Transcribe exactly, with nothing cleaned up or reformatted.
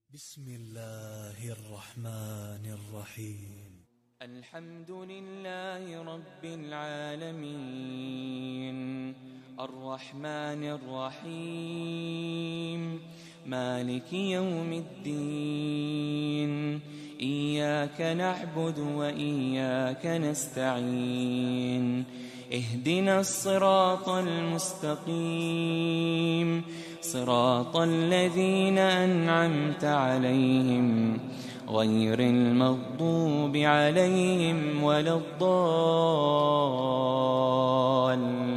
بسم الله الرحمن الرحيم. الحمد لله رب العالمين الرحمن الرحيم مالك يوم الدين. إياك نعبد وإياك نستعين. اهدنا الصراط المستقيم صراط الذين أنعمت عليهم غير المغضوب عليهم ولا الضالين.